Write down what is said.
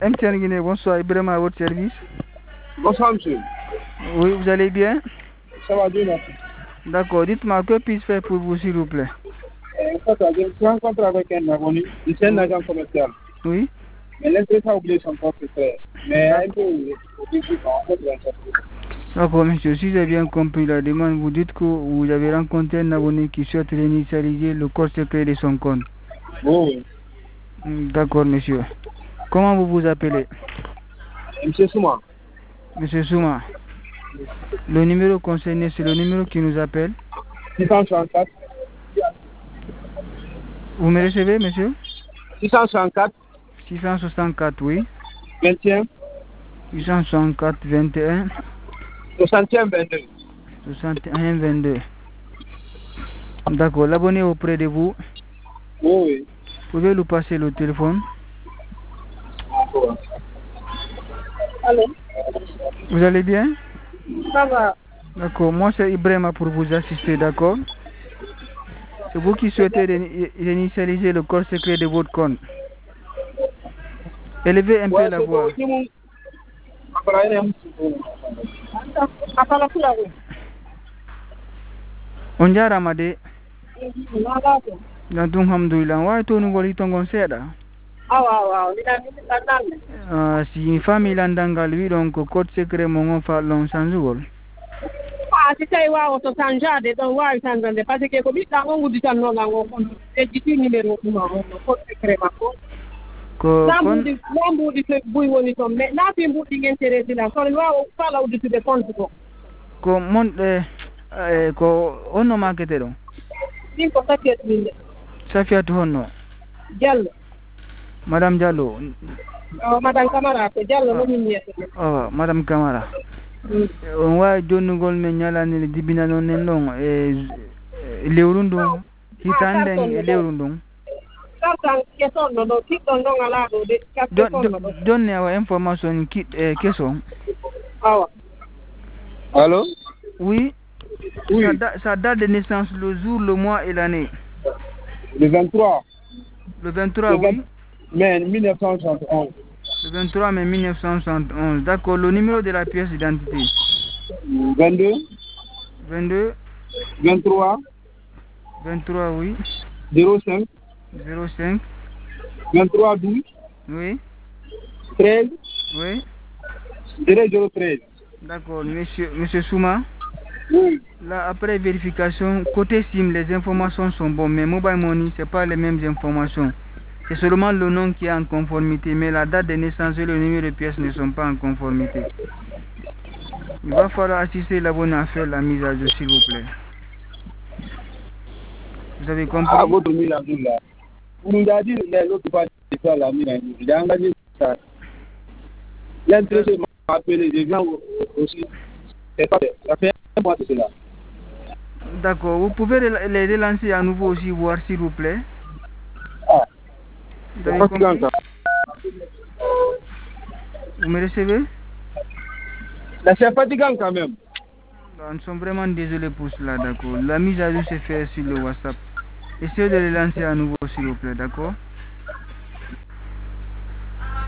MTN Guinée, bonsoir, Ibrahim à votre service. Bonsoir, monsieur. Oui, vous allez bien? Ça va bien, merci. D'accord, dites-moi, que puis-je faire pour vous, s'il vous plaît? En fait, je suis en contrat avec un abonné, c'est un agent commercial. Oui. Mais l'intérêt a oublié son compte, c'est très. Mais un peu, D'accord, monsieur, si j'ai bien compris la demande, vous dites que vous avez rencontré un abonné qui souhaite réinitialiser le code secret de son compte. oui. D'accord, monsieur. Comment vous vous appelez? Monsieur Souma. Monsieur Souma. Le numéro concerné, c'est le numéro qui nous appelle. 664. Vous me recevez, monsieur? 664. 664, oui. 21. 664, 21. 61, 22. 61, 22. D'accord, l'abonné est auprès de vous. Oui. Pouvez nous passer le téléphone? Allô? Vous allez bien? Ça va. D'accord, moi c'est Ibrahima pour vous assister, d'accord? C'est vous qui souhaitez réinitialiser le code secret de votre compte. Élevez un peu la voix. On jara made. Gantung hamdulillah. Wa to nu goli tongon seda. Si famille landangal wi donc code secret mo ngon fa lon sanjugol. Si tawi wawoto tan jade ɗon wawi tan jonde par ce que ko ɓiɗɗa on wudditannongal ngo kon ejjiti numéro ɗum on code secret makko ko kon na mbuuɗi to buy woni toon mais laafi mbuuɗi intérêt sila sono wawa fala udditude compte ko mon ko honno makete ɗon ɗin ko Safiatou min de Safiatou honno Diallo madame Diallo madame Camara ko Diallo momin wiyete madame Camara on wawi jonnugol men ñalanile dibina noon nen ɗon lewru ndun hitande e lewru ndun kartan kesonno ɗo kiɗɗon ɗon ala ɗo de donne awa information keso awa allô? Oui. Oui. Sa date de naissance, le jour, le mois et l'année. Le 23. Le 23, oui. Mai 1971. Le 23 mai 1971. D'accord. Le numéro de la pièce d'identité. 22. 22. 23. 23, oui. 05. 05. 23 12. Oui. 13. Oui. 0013. D'accord. Monsieur Souma. Oui. Là, après vérification, côté SIM, les informations sont bonnes, mais Mobile Money, ce n'est pas les mêmes informations. C'est seulement le nom qui est en conformité, mais la date de naissance et le numéro de pièce ne sont pas en conformité. Il va falloir assister l'abonné à faire la mise à jour, s'il vous plaît. Vous avez compris? Ah, votre mise à jour là. Vous nous avez dit que l'autre part de faire la mise à jour. J'ai engagé ça. L'intéressé m'a appelé, je viens aussi. Ça fait un mois de cela. D'accord. Vous pouvez les relancer à nouveau aussi, voir s'il vous plaît. Ah. Vous avez compris? Vous me recevez? Là, c'est fatigant quand même. Nous sommes vraiment désolés pour cela, d'accord. La mise à jour s'est faite sur le WhatsApp. Essayez de les lancer à nouveau, s'il vous plaît, d'accord?